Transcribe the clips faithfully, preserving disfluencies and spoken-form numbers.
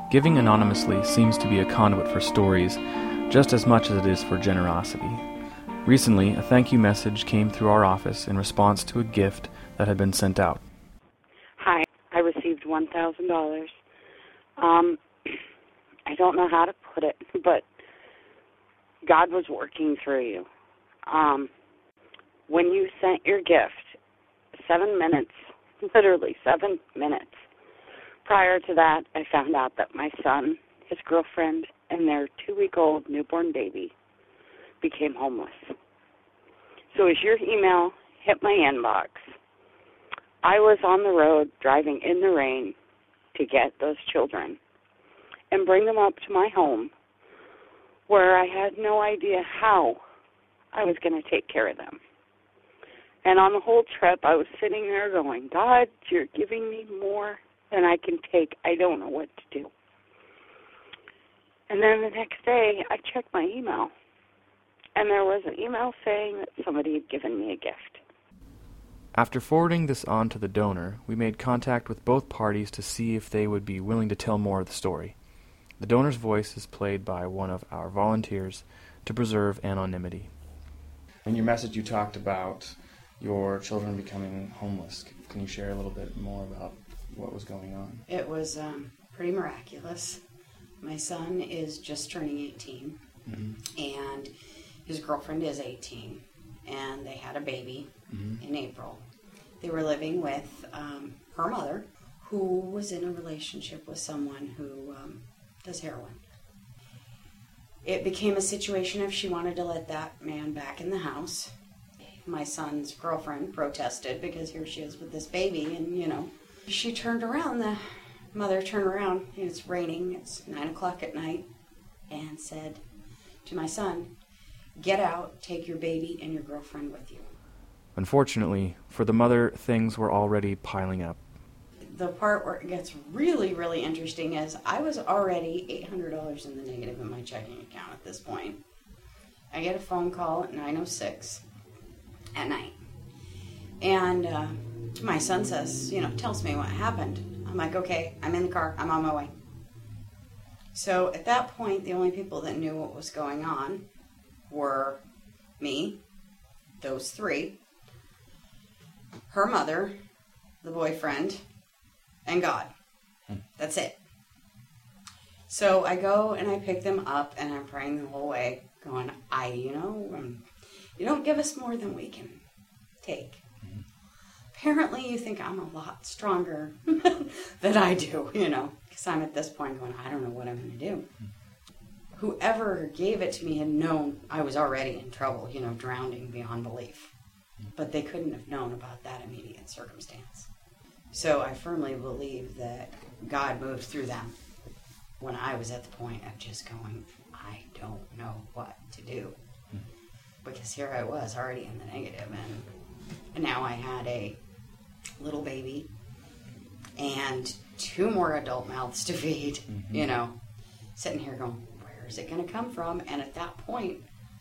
Giving anonymously seems to be a conduit for stories, just as much as it is for generosity. Recently, a thank you message came through our office in response to a gift that had been sent out. Hi, I received one thousand dollars. Um, I don't know how to put it, but God was working through you. Um, when you sent your gift, seven minutes, literally seven minutes, prior to that, I found out that my son, his girlfriend, and their two-week-old newborn baby became homeless. So as your email hit my inbox, I was on the road driving in the rain to get those children and bring them up to my home where I had no idea how I was going to take care of them. And on the whole trip, I was sitting there going, God, you're giving me more than I can take. I don't know what to do. And then the next day, I checked my email, and there was an email saying that somebody had given me a gift. After forwarding this on to the donor, we made contact with both parties to see if they would be willing to tell more of the story. The donor's voice is played by one of our volunteers to preserve anonymity. In your message, you talked about your children becoming homeless. Can you share a little bit more about what was going on? It was um, pretty miraculous. My son is just turning eighteen, mm-hmm. and his girlfriend is eighteen, and they had a baby mm-hmm. in April. They were living with um, her mother, who was in a relationship with someone who um, does heroin. It became a situation if she wanted to let that man back in the house. My son's girlfriend protested because here she is with this baby, and, you know, she turned around, the mother turned around, and it's raining, it's nine o'clock at night, and said to my son, get out, take your baby and your girlfriend with you. Unfortunately, for the mother, things were already piling up. The part where it gets really, really interesting is I was already eight hundred dollars in the negative in my checking account at this point. I get a phone call at nine oh six at night. And uh, my son says, you know, tells me what happened. I'm like, okay, I'm in the car. I'm on my way. So at that point, the only people that knew what was going on were me, those three, her mother, the boyfriend, and God. That's it. So I go and I pick them up, and I'm praying the whole way, going, I, you know, um, you don't give us more than we can take. Mm-hmm. Apparently you think I'm a lot stronger than I do, you know, because I'm at this point going, I don't know what I'm going to do. Mm-hmm. Whoever gave it to me had known I was already in trouble, you know, drowning beyond belief. Mm-hmm. But they couldn't have known about that immediate circumstance. So I firmly believe that God moved through them when I was at the point of just going, I don't know what to do. Mm-hmm. Because here I was already in the negative, and, and now I had a little baby and two more adult mouths to feed, mm-hmm. you know, sitting here going, where is it going to come from? And at that point,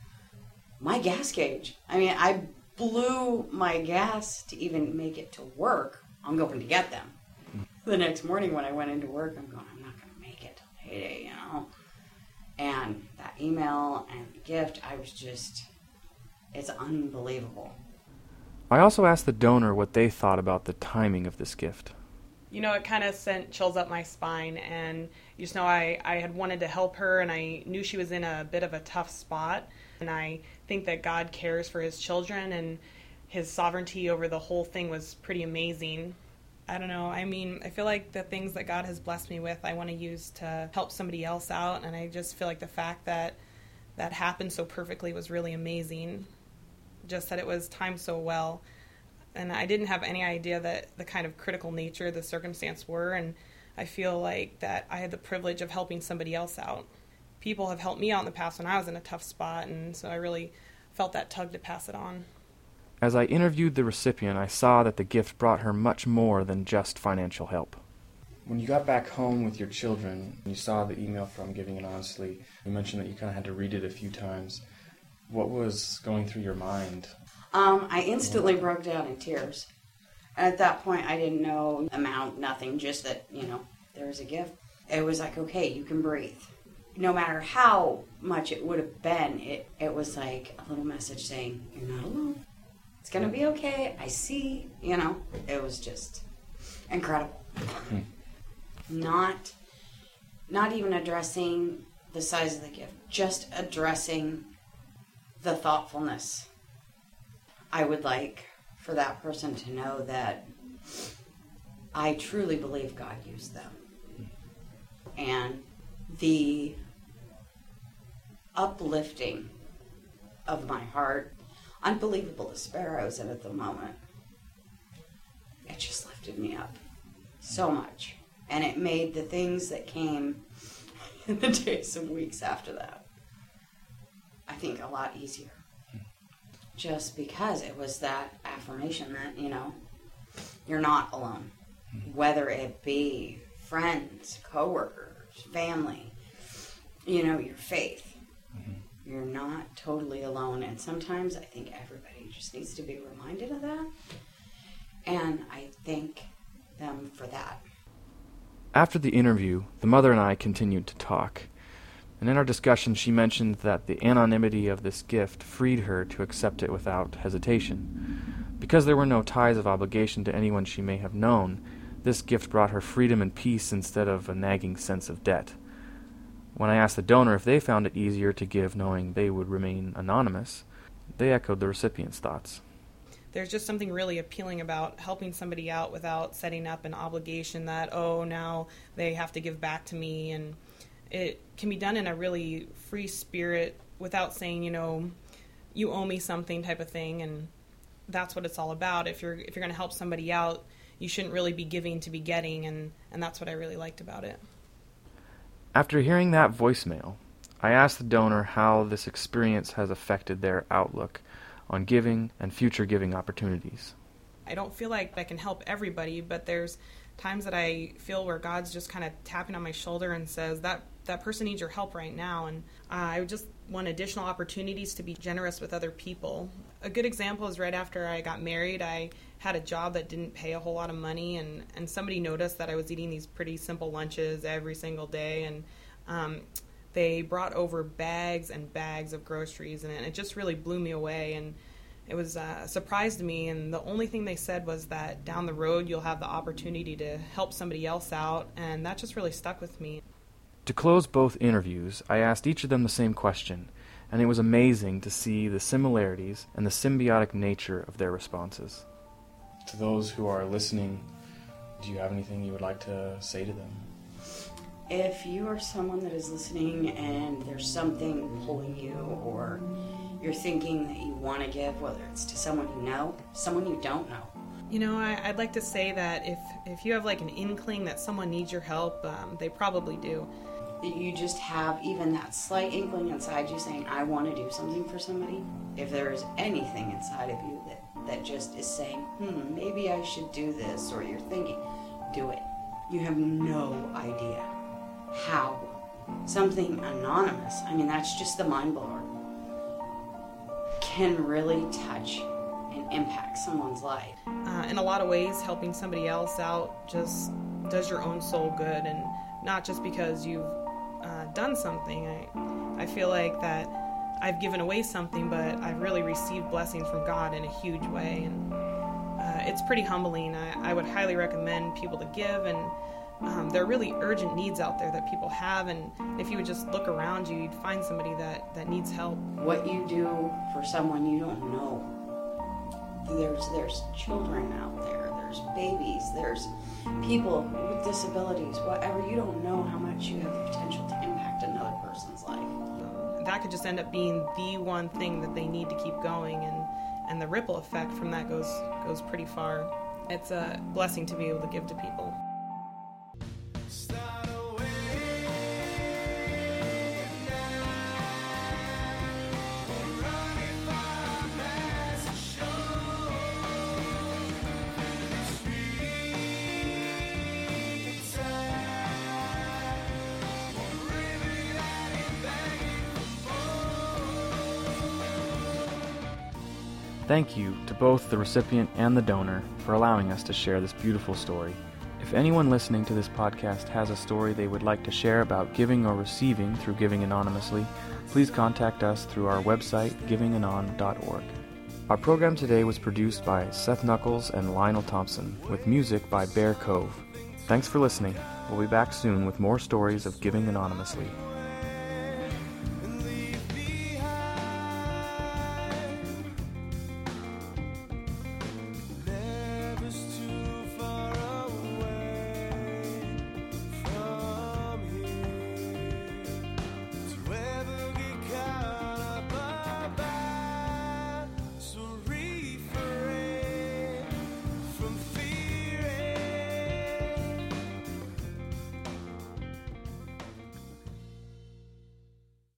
my gas gauge, I mean, I blew my gas to even make it to work. I'm going to get them. Mm-hmm. The next morning when I went into work, I'm going, I'm not going to make it till payday, you know. And that email and the gift, I was just, it's unbelievable. I also asked the donor what they thought about the timing of this gift. You know, it kind of sent chills up my spine, and you just know I, I had wanted to help her, and I knew she was in a bit of a tough spot, and I think that God cares for his children, and his sovereignty over the whole thing was pretty amazing. I don't know, I mean, I feel like the things that God has blessed me with, I want to use to help somebody else out, and I just feel like the fact that that happened so perfectly was really amazing, just that it was timed so well. And I didn't have any idea that the kind of critical nature the circumstance were, and I feel like that I had the privilege of helping somebody else out. People have helped me out in the past when I was in a tough spot, and so I really felt that tug to pass it on. As I interviewed the recipient, I saw that the gift brought her much more than just financial help. When you got back home with your children, and you saw the email from Giving Anonymously, you mentioned that you kind of had to read it a few times. What was going through your mind? Um, I instantly broke down in tears. At that point, I didn't know amount, nothing, just that, you know, there was a gift. it was like, okay, you can breathe. No matter how much it would have been, it, it was like a little message saying, you're not alone. It's going to be okay. I see, you know, it was just incredible. Hmm. Not, not even addressing the size of the gift, just addressing the thoughtfulness. I would like for that person to know that I truly believe God used them. And the uplifting of my heart, unbelievable despair I was in at the moment, it just lifted me up so much. And it made the things that came in the days and weeks after that, I think, a lot easier. Just because it was that affirmation that, you know, you're not alone. Whether it be friends, coworkers, family, you know, your faith. Mm-hmm. You're not totally alone. And sometimes I think everybody just needs to be reminded of that. And I thank them for that. After the interview, the mother and I continued to talk. And in our discussion, she mentioned that the anonymity of this gift freed her to accept it without hesitation. Because there were no ties of obligation to anyone she may have known, this gift brought her freedom and peace instead of a nagging sense of debt. When I asked the donor if they found it easier to give knowing they would remain anonymous, they echoed the recipient's thoughts. There's just something really appealing about helping somebody out without setting up an obligation that, oh, now they have to give back to me. And it can be done in a really free spirit without saying, you know, you owe me something type of thing. And that's what it's all about. If you're if you're going to help somebody out, you shouldn't really be giving to be getting. And, and that's what I really liked about it. After hearing that voicemail, I asked the donor how this experience has affected their outlook on giving and future giving opportunities. I don't feel like I can help everybody, but there's times that I feel where God's just kind of tapping on my shoulder and says, that, that person needs your help right now. And uh, I just want additional opportunities to be generous with other people. A good example is right after I got married, I had a job that didn't pay a whole lot of money, and, and somebody noticed that I was eating these pretty simple lunches every single day, and um, they brought over bags and bags of groceries, and it just really blew me away, and it was uh, a surprise to me. And the only thing they said was that down the road you'll have the opportunity to help somebody else out, and that just really stuck with me. To close both interviews, I asked each of them the same question, and it was amazing to see the similarities and the symbiotic nature of their responses. To those who are listening, do you have anything you would like to say to them? If you are someone that is listening and there's something pulling you, or you're thinking that you want to give, whether it's to someone you know, someone you don't know. You know, I, I'd like to say that if, if you have like an inkling that someone needs your help, um, they probably do. You just have even that slight inkling inside you saying, I want to do something for somebody. If there is anything inside of you that, that just is saying, hmm, maybe I should do this, or you're thinking, do it. You have no idea how something anonymous, I mean, that's just the mind blower, can really touch and impact someone's life. Uh, in a lot of ways, helping somebody else out just does your own soul good, and not just because you've uh, done something. I, I feel like that I've given away something, but I've really received blessings from God in a huge way, and uh, it's pretty humbling. I, I would highly recommend people to give, and um, there are really urgent needs out there that people have, and if you would just look around you, you'd find somebody that, that needs help. What you do for someone you don't know, there's there's children out there, there's babies, there's people with disabilities, whatever. You don't know how much you have the potential to impact another person's life. Um, that could just end up being the one thing that they need to keep going, and, and the ripple effect from that goes goes pretty far. It's a blessing to be able to give to people. Thank you to both the recipient and the donor for allowing us to share this beautiful story. If If anyone listening to this podcast has a story they would like to share about giving or receiving through giving anonymously, please contact us through our website, giving anon dot org. Our program today was produced by Seth Knuckles and Lionel Thompson, with music by Bear Cove. Thanks for listening. We'll be back soon with more stories of giving anonymously.